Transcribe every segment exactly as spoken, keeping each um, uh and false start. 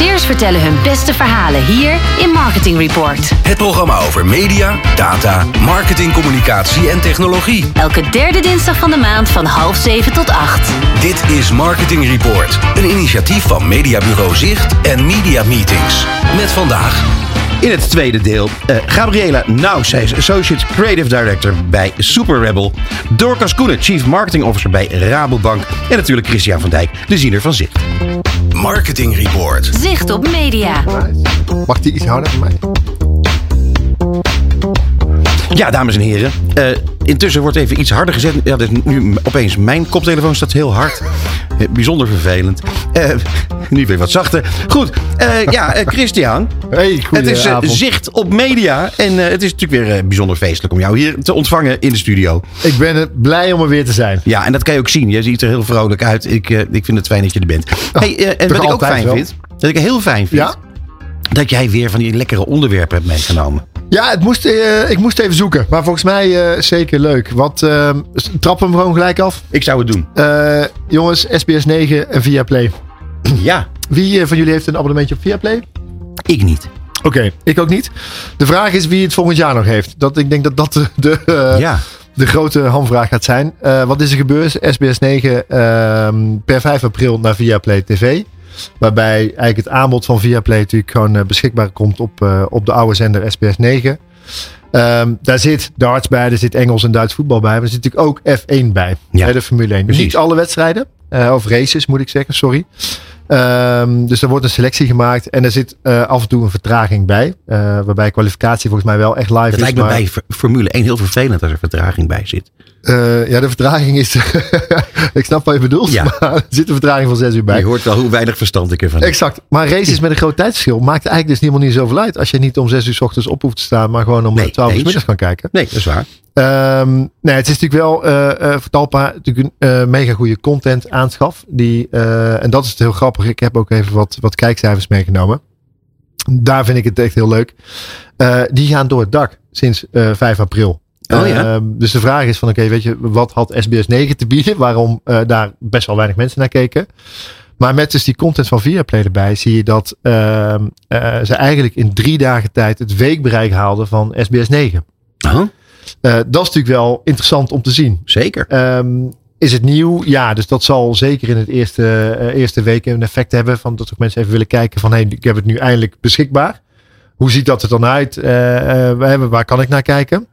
Marketeers vertellen hun beste verhalen hier in Marketing Report. Het programma over media, data, marketing, communicatie en technologie. Elke derde dinsdag van de maand van half zeven tot acht. Dit is Marketing Report, een initiatief van Mediabureau Zicht en Media Meetings. Met vandaag... In het tweede deel, uh, Gabriela Naus, zij is Associate Creative Director bij Super Rebel. Dorcas Koenen, Chief Marketing Officer bij Rabobank. En natuurlijk Christian van Dijk, de ziener van Zicht. Marketing Report. Zicht op Media. Mag die iets harder voor mij? Ja, dames en heren. Uh, intussen wordt even iets harder gezet. Ja, dus nu opeens mijn koptelefoon staat heel hard. Uh, bijzonder vervelend. Uh, nu weer wat zachter. Goed. Uh, ja, uh, Christian. Hey, het is uh, Zicht op Media. En uh, het is natuurlijk weer uh, bijzonder feestelijk om jou hier te ontvangen in de studio. Ik ben er blij om er weer te zijn. Ja, en dat kan je ook zien. Je ziet er heel vrolijk uit. Ik, uh, ik vind het fijn dat je er bent. Oh, hey, uh, en wat ik ook fijn wel. vind. Wat ik heel fijn vind. Ja? Dat jij weer van die lekkere onderwerpen hebt meegenomen. Ja, het moest, uh, ik moest even zoeken. Maar volgens mij uh, zeker leuk. Wat, uh, trappen we hem gewoon gelijk af? Ik zou het doen. Uh, jongens, S B S negen en Viaplay. Ja. Wie uh, van jullie heeft een abonnementje op Viaplay? Ik niet. Oké, okay, ik ook niet. De vraag is wie het volgend jaar nog heeft. Dat, ik denk dat dat de, de, uh, ja. de grote hamvraag gaat zijn. Uh, wat is er gebeurd? S B S negen uh, per vijf april naar Viaplay T V. Waarbij eigenlijk het aanbod van Viaplay natuurlijk gewoon uh, beschikbaar komt op, uh, op de oude zender S B S negen. Um, daar zit darts bij, er zit Engels en Duits voetbal bij. Maar er zit natuurlijk ook F één bij. Ja. Hè, de Formule één. Dus niet alle wedstrijden. Uh, of races moet ik zeggen, sorry. Um, dus er wordt een selectie gemaakt. En er zit uh, af en toe een vertraging bij. Uh, waarbij kwalificatie volgens mij wel echt live dat is. Het lijkt me maar... bij Formule één heel vervelend als er vertraging bij zit. Uh, ja, de vertraging is... ik snap wat je bedoelt. Ja. Maar er zit een vertraging van zes uur bij. Je hoort wel hoe weinig verstand ik ervan heb. Exact. Maar races met een groot tijdsverschil maakt eigenlijk dus helemaal niet zoveel uit. Als je niet om zes uur 's ochtends op hoeft te staan. Maar gewoon om nee, twaalf uur 's middags kan kijken. Nee, dat is waar. Um, nee, het is natuurlijk wel uh, uh, voor Talpa natuurlijk een uh, mega goede content aanschaf. Die, uh, en dat is het heel grappig. Ik heb ook even wat, wat kijkcijfers meegenomen. Daar vind ik het echt heel leuk. Uh, die gaan door het dak sinds uh, vijf april. Oh, ja. uh, dus de vraag is van oké, okay, weet je, wat had S B S negen te bieden? Waarom uh, daar best wel weinig mensen naar keken. Maar met dus die content van Viaplay erbij zie je dat uh, uh, ze eigenlijk in drie dagen tijd het weekbereik haalden van S B S negen. Oh. Uh, dat is natuurlijk wel interessant om te zien. Zeker. Um, is het nieuw? Ja, dus dat zal zeker in het eerste, uh, eerste week een effect hebben. Van dat ook mensen even willen kijken van hey, ik heb het nu eindelijk beschikbaar. Hoe ziet dat er dan uit? Uh, uh, waar kan ik naar kijken?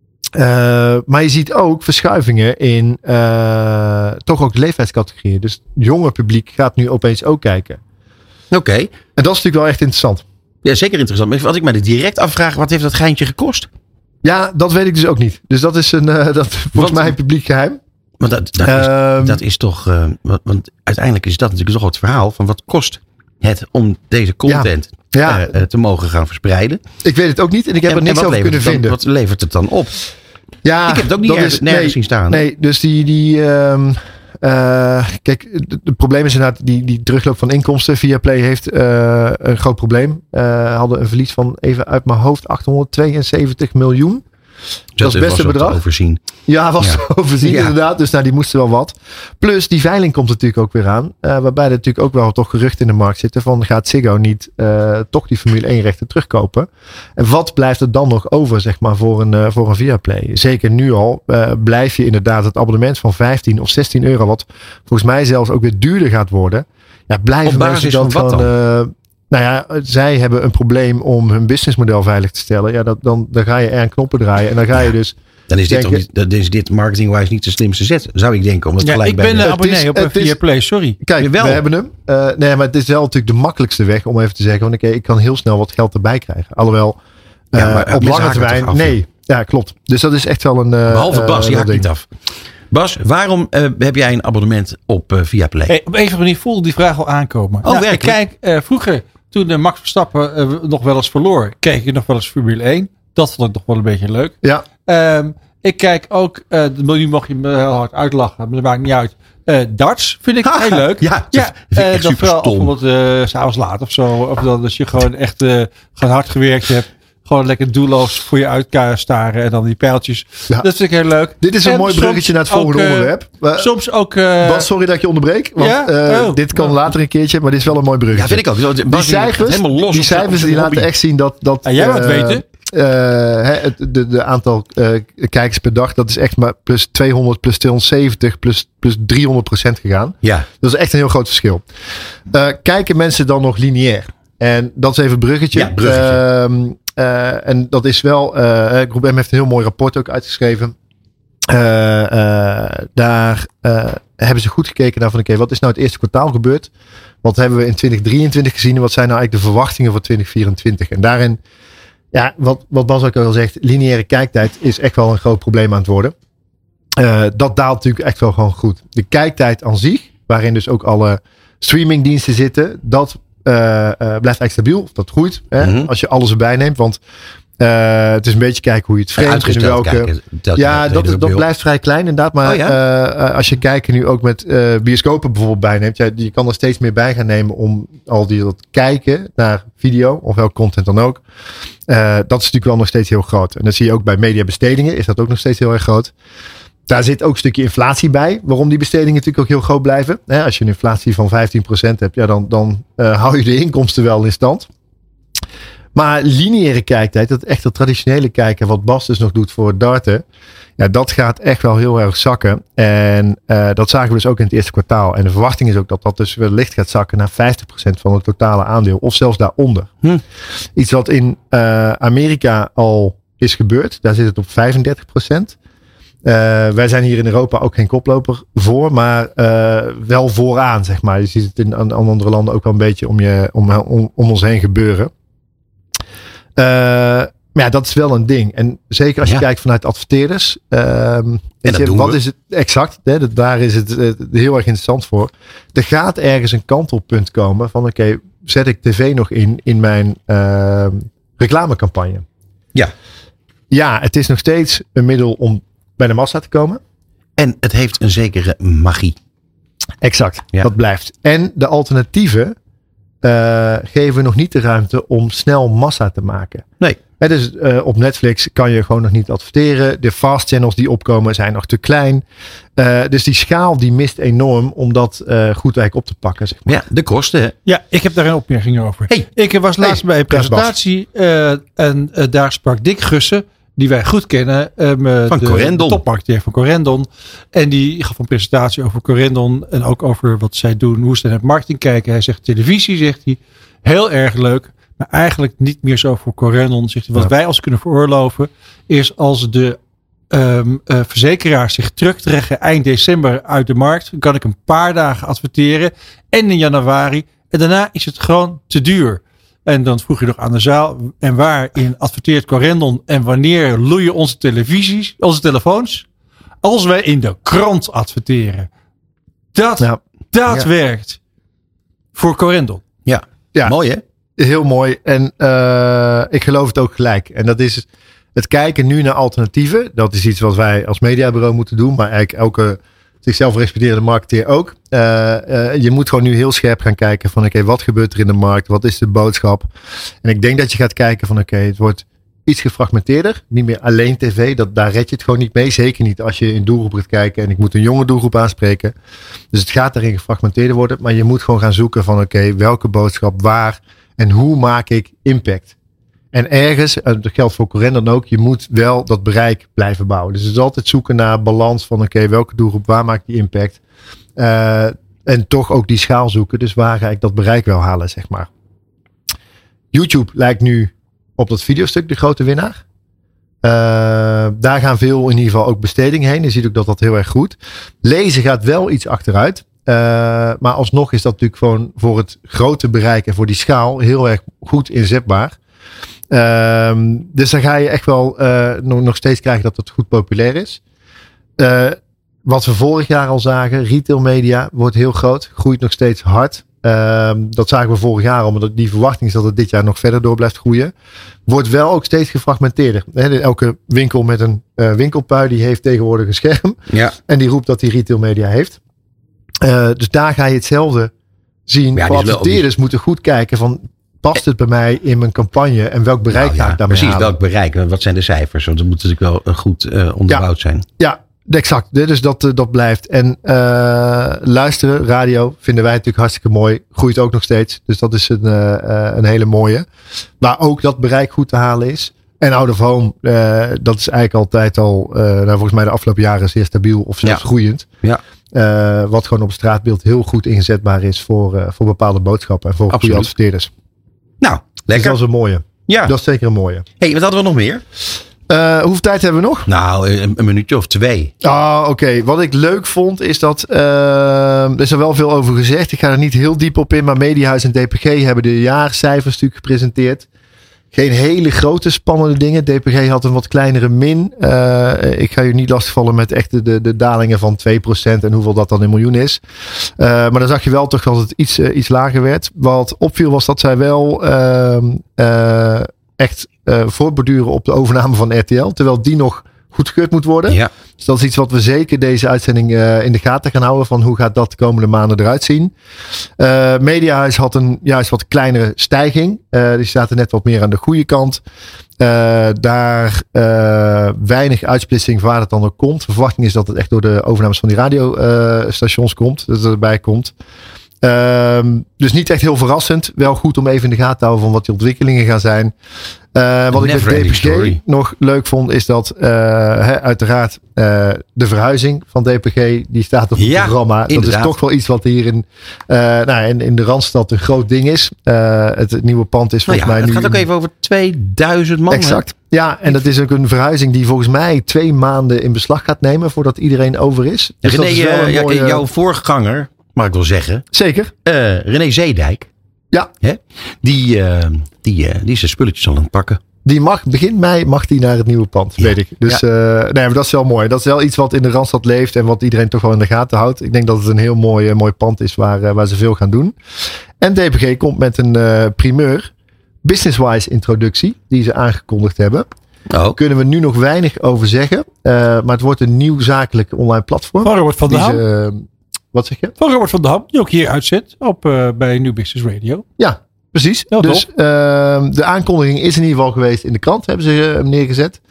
Uh, maar je ziet ook verschuivingen in uh, toch ook de leeftijdscategorieën. Dus het jonge publiek gaat nu opeens ook kijken. Oké. Okay. En dat is natuurlijk wel echt interessant. Ja, zeker interessant. Maar wat ik mij direct afvraag, wat heeft dat geintje gekost? Ja, dat weet ik dus ook niet. Dus dat is een, uh, dat, volgens wat, mij een publiek geheim. Want dat, dat, um, is, dat is toch, uh, want, want uiteindelijk is dat natuurlijk toch het verhaal van wat kost het om deze content ja, ja. Uh, te mogen gaan verspreiden. Ik weet het ook niet en ik heb en, er niks over kunnen dan, vinden. Wat levert het dan op? Ja, ik heb het ook niet nergens, is, nergens nee, zien staan. Nee, dus die, die um, uh, kijk, het probleem is inderdaad die, die terugloop van inkomsten. Viaplay heeft uh, een groot probleem. Uh, hadden een verlies van, even uit mijn hoofd, achthonderdtweeënzeventig miljoen. Dat is het beste bedrag. Overzien. Ja, was ja. te overzien ja. inderdaad. Dus nou, die moesten wel wat. Plus die veiling komt natuurlijk ook weer aan. Uh, waarbij er natuurlijk ook wel toch geruchten in de markt zitten. Van gaat Ziggo niet uh, toch die Formule één rechten terugkopen? En wat blijft er dan nog over zeg maar voor een, uh, voor een Viaplay? Zeker nu al uh, blijf je inderdaad het abonnement van vijftien of zestien euro. Wat volgens mij zelfs ook weer duurder gaat worden. Ja, blijven mensen dat van, van uh, nou ja, zij hebben een probleem om hun businessmodel veilig te stellen. Ja, dat, dan, dan ga je er aan knoppen draaien. En dan ga je dus... Dan is dit, denken, dan is dit marketing-wise niet de slimste zet, zou ik denken. Om het ja, gelijk ik bij ben een abonnee op een Viaplay, sorry. Kijk, Jawel. we hebben hem. Uh, nee, maar het is wel natuurlijk de makkelijkste weg om even te zeggen. Want okay, ik kan heel snel wat geld erbij krijgen. Alhoewel, uh, ja, maar op lange termijn, nee. Ja, klopt. Dus dat is echt wel een... Uh, Behalve Bas, die uh, haakt niet af. Bas, waarom uh, heb jij een abonnement op uh, Viaplay? Hey, op een of andere manier voelde die vraag al aankomen. Oh, nou, werkelijk? Ik kijk, uh, vroeger, toen uh, Max Verstappen uh, nog wel eens verloor, keek ik nog wel eens Formule één. Dat vond ik nog wel een beetje leuk. Ja. Um, ik kijk ook, uh, nu mag je me heel hard uitlachen, maar dat maakt niet uit. Uh, darts vind ik heel leuk. Ja, ja uh, dat vooral bijvoorbeeld uh, s'avonds laat of zo. Of dan als je gewoon echt uh, gewoon hard gewerkt hebt. Gewoon lekker doelloos voor je uit staren en dan die pijltjes. Ja. Dat vind ik heel leuk. Dit is een en mooi bruggetje naar het volgende ook, onderwerp. Uh, soms ook... Uh, Bas, sorry dat ik je onderbreek. Want ja? uh, oh, dit kan oh. later een keertje, maar dit is wel een mooi bruggetje. Ja, vind ik ook. Die Bas, cijfers, los die, cijfers die laten echt zien dat... dat en jij uh, wat weten? Uh, het de, de aantal uh, kijkers per dag, dat is echt maar plus tweehonderd, plus tweehonderdzeventig, plus, plus driehonderd procent gegaan. Ja. Dat is echt een heel groot verschil. Uh, kijken mensen dan nog lineair? En dat is even een bruggetje. Ja, bruggetje. Uh, uh, en dat is wel, uh, Groep M heeft een heel mooi rapport ook uitgeschreven. Uh, uh, daar uh, hebben ze goed gekeken naar van oké, okay, wat is nou het eerste kwartaal gebeurd? Wat hebben we in twintig drieëntwintig gezien en wat zijn nou eigenlijk de verwachtingen voor twintig vierentwintig? En daarin, ja, wat, wat Bas ook al zegt, lineaire kijktijd is echt wel een groot probleem aan het worden. Uh, dat daalt natuurlijk echt wel gewoon goed. De kijktijd aan zich, waarin dus ook alle streamingdiensten zitten, dat uh, uh, blijft eigenlijk stabiel. Dat groeit, hè, mm-hmm. als je alles erbij neemt. Want uh, het is een beetje kijken hoe je het vreemd in welke. Kijken, ja, dat, is, dat blijft vrij klein inderdaad. Maar oh, ja? uh, als je kijken nu ook met uh, bioscopen bijvoorbeeld bijneemt. Ja, je kan er steeds meer bij gaan nemen om al die dat kijken naar video of welke content dan ook. Uh, dat is natuurlijk wel nog steeds heel groot. En dat zie je ook bij mediabestedingen. Is dat ook nog steeds heel erg groot. Daar zit ook een stukje inflatie bij. Waarom die bestedingen natuurlijk ook heel groot blijven. He, als je een inflatie van vijftien procent hebt. Ja, dan, dan uh, hou je de inkomsten wel in stand. Maar lineaire kijktijd. Dat echt dat traditionele kijken. Wat Bas dus nog doet voor darten. Ja, dat gaat echt wel heel erg zakken. En uh, dat zagen we dus ook in het eerste kwartaal. En de verwachting is ook dat dat dus wellicht gaat zakken naar vijftig procent van het totale aandeel. Of zelfs daaronder. Hm. Iets wat in uh, Amerika al is gebeurd. Daar zit het op vijfendertig procent. Uh, wij zijn hier in Europa ook geen koploper voor, maar uh, wel vooraan, zeg maar. Je ziet het in aan andere landen ook wel een beetje om, je, om, om, om ons heen gebeuren. Uh, maar ja, dat is wel een ding. En zeker als je ja. kijkt vanuit adverteerders. Uh, weet je, wat we. is het exact? Hè, dat, daar is het uh, heel erg interessant voor. Er gaat ergens een kantelpunt komen van oké, okay, zet ik tv nog in in mijn uh, reclamecampagne? Ja. Ja, het is nog steeds een middel om bij de massa te komen. En het heeft een zekere magie. Exact, ja. Dat blijft. En de alternatieven uh, geven nog niet de ruimte om snel massa te maken. Nee. He, dus uh, op Netflix kan je gewoon nog niet adverteren. De fast channels die opkomen zijn nog te klein. Uh, dus die schaal die mist enorm om dat uh, goed eigenlijk op te pakken. Zeg maar. Ja, de kosten. Hè? Ja, ik heb daar een opmerking over. Hey. Ik was laatst hey, bij een presentatie uh, en uh, daar sprak Dick Gussen, die wij goed kennen. Um, van de, Corendon. De topmarketeer van Corendon. En die gaf een presentatie over Corendon. En ook over wat zij doen. Hoe ze naar het marketing kijken. Hij zegt televisie, zegt hij. Heel erg leuk. Maar eigenlijk niet meer zo voor Corendon. Zegt hij, wat ja. wij als kunnen veroorloven. Is als de um, uh, verzekeraars zich terugtrekken eind december uit de markt. Dan kan ik een paar dagen adverteren. En in januari. En daarna is het gewoon te duur. En dan vroeg je nog aan de zaal. En waarin adverteert Corendon? En wanneer loeien onze televisies, onze telefoons? Als wij in de krant adverteren. Dat, ja. dat ja. werkt. Voor Corendon. Ja. ja, mooi hè? Heel mooi. En uh, ik geloof het ook gelijk. En dat is het kijken nu naar alternatieven. Dat is iets wat wij als mediabureau moeten doen. Maar eigenlijk elke zichzelf respecterende marketeer ook. Uh, uh, je moet gewoon nu heel scherp gaan kijken van oké, okay, wat gebeurt er in de markt? Wat is de boodschap? En ik denk dat je gaat kijken van oké, okay, het wordt iets gefragmenteerder. Niet meer alleen tv. Dat, daar red je het gewoon niet mee. Zeker niet als je in doelgroep gaat kijken. En ik moet een jonge doelgroep aanspreken. Dus het gaat daarin gefragmenteerder worden. Maar je moet gewoon gaan zoeken van oké, okay, welke boodschap, waar en hoe maak ik impact? En ergens, dat geldt voor Corendon ook, je moet wel dat bereik blijven bouwen. Dus het is altijd zoeken naar balans van oké, okay, welke doelgroep, waar maakt die impact? Uh, en toch ook die schaal zoeken. Dus waar ga ik dat bereik wel halen, zeg maar. YouTube lijkt nu op dat videostuk de grote winnaar. Uh, daar gaan veel in ieder geval ook bestedingen heen. Je ziet ook dat dat heel erg goed. Lezen gaat wel iets achteruit. Uh, maar alsnog is dat natuurlijk gewoon voor het grote bereik en voor die schaal heel erg goed inzetbaar. Uh, dus dan ga je echt wel uh, nog, nog steeds krijgen dat het goed populair is. Uh, wat we vorig jaar al zagen, retail media wordt heel groot, groeit nog steeds hard. Uh, dat zagen we vorig jaar al, maar die verwachting is dat het dit jaar nog verder door blijft groeien. Wordt wel ook steeds gefragmenteerder. He, elke winkel met een uh, winkelpui die heeft tegenwoordig een scherm. Ja. En die roept dat hij retail media heeft. Uh, dus daar ga je hetzelfde zien. Ja, voor adverteerders moeten goed kijken van past het bij mij in mijn campagne en welk bereik nou, ja, ga ik daarmee precies, halen? Welk bereik? Wat zijn de cijfers? Want dat moet natuurlijk wel goed uh, onderbouwd ja, zijn. Ja, exact. Dus dat, uh, dat blijft. En uh, luisteren, radio, vinden wij natuurlijk hartstikke mooi. Groeit ook nog steeds. Dus dat is een, uh, uh, een hele mooie. Maar ook dat bereik goed te halen is. En out of home, uh, dat is eigenlijk altijd al, uh, nou, volgens mij de afgelopen jaren zeer stabiel of zelfs ja. groeiend. Ja. Uh, wat gewoon op het straatbeeld heel goed inzetbaar is voor, uh, voor bepaalde boodschappen en voor Absoluut. goede adverteerders. Nou, lekker. Dus dat is een mooie. Ja. Dat is zeker een mooie. Hey, wat hadden we nog meer? Uh, hoeveel tijd hebben we nog? Nou, een, een minuutje of twee. Ah, oké. Okay. Wat ik leuk vond is dat, uh, er is er wel veel over gezegd. Ik ga er niet heel diep op in, maar Mediahuis en D P G hebben de jaarcijfers natuurlijk gepresenteerd. Geen hele grote spannende dingen. D P G had een wat kleinere min. Uh, ik ga je niet lastigvallen met echt de, de, de dalingen van twee procent en hoeveel dat dan in miljoen is. Uh, maar dan zag je wel toch dat het iets, uh, iets lager werd. Wat opviel was dat zij wel uh, uh, echt uh, voortborduren op de overname van R T L. Terwijl die nog goedgekeurd moet worden. Ja. Dus dat is iets wat we zeker deze uitzending uh, in de gaten gaan houden. Van hoe gaat dat de komende maanden eruit zien. Uh, Mediahuis had een juist wat kleinere stijging. Uh, die zaten net wat meer aan de goede kant. Uh, daar uh, weinig uitsplitsing waar het dan ook komt. De verwachting is dat het echt door de overnames van die radiostations uh, komt. Dat het erbij komt. Uh, dus niet echt heel verrassend. Wel goed om even in de gaten te houden van wat die ontwikkelingen gaan zijn. Uh, wat ik met D P G nog leuk vond is dat uh, he, uiteraard uh, de verhuizing van D P G die staat op het ja, programma. Inderdaad. Dat is toch wel iets wat hier in, uh, nou, in, in de Randstad een groot ding is. Uh, het, het nieuwe pand is volgens nou ja, mij het nu... Het gaat ook even over tweeduizend man. Exact. Hè? Ja, en dat is ook een verhuizing die volgens mij twee maanden in beslag gaat nemen voordat iedereen over is. Dus René, dat is wel een mooie... jouw voorganger, mag ik wel zeggen. Zeker. Uh, René Zeedijk. Ja. Hè? Die, uh, die, uh, die is zijn spulletjes al aan het pakken. Die mag, begin mei mag die naar het nieuwe pand, ja. weet ik. Dus ja. uh, nee, maar dat is wel mooi. Dat is wel iets wat in de Randstad leeft en wat iedereen toch wel in de gaten houdt. Ik denk dat het een heel mooi, mooi pand is waar, uh, waar ze veel gaan doen. En D P G komt met een uh, primeur, Businesswise introductie, die ze aangekondigd hebben. Daar oh. kunnen we nu nog weinig over zeggen. Uh, maar het wordt een nieuw zakelijk online platform. Van Robert van der Ham. Uh, wat zeg je? Van Robert van der Ham, die ook hier uitzet op, uh, bij New Business Radio. Ja. Precies. Ja, dus uh, de aankondiging is in ieder geval geweest in de krant. Hebben ze uh, neergezet.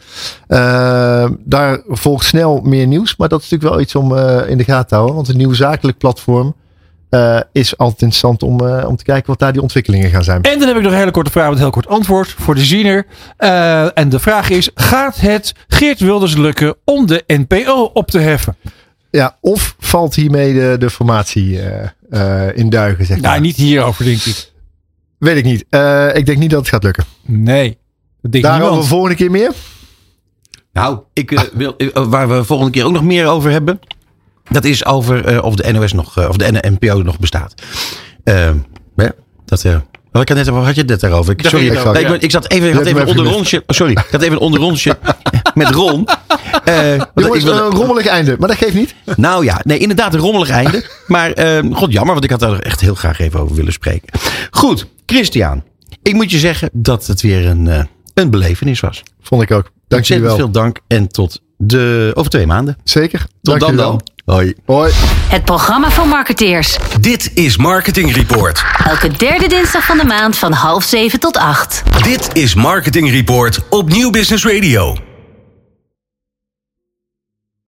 Uh, daar volgt snel meer nieuws. Maar dat is natuurlijk wel iets om uh, in de gaten te houden. Want een nieuw zakelijk platform uh, is altijd interessant om, uh, om te kijken wat daar die ontwikkelingen gaan zijn. En dan heb ik nog een hele korte vraag met een heel kort antwoord voor de ziener. Uh, en de vraag is, gaat het Geert Wilders lukken om de N P O op te heffen? Ja, of valt hiermee de, de formatie uh, uh, in duigen? Zeg maar. Nou, niet hierover denk ik. Weet ik niet. Uh, ik denk niet dat het gaat lukken. Nee. Dat denk Daarover niemand. Volgende keer meer? Nou, ik, uh, wil, uh, waar we volgende keer ook nog meer over hebben. Dat is over uh, of de N O S nog, uh, of de N P O nog bestaat. Uh, ja, dat... Uh, Wat ik had, net, had je het net daarover? Ik, sorry, ik, nee, ik, ik zat even, ik had even een onderrondje. Oh, sorry, ik had even een onderrondje met Ron. Uh, Jongens, een rommelig einde, maar dat geeft niet. Nou ja, nee, inderdaad een rommelig einde. Maar uh, god jammer, want ik had daar echt heel graag even over willen spreken. Goed, Christian. Ik moet je zeggen dat het weer een, uh, een belevenis was. Vond ik ook. Dank je wel. Veel dank en tot de, over twee maanden. Zeker. Tot dank dan dan. Hoi. Hoi. Het programma voor marketeers. Dit is Marketing Report. Elke derde dinsdag van de maand van half zeven tot acht. Dit is Marketing Report op Nieuw Business Radio.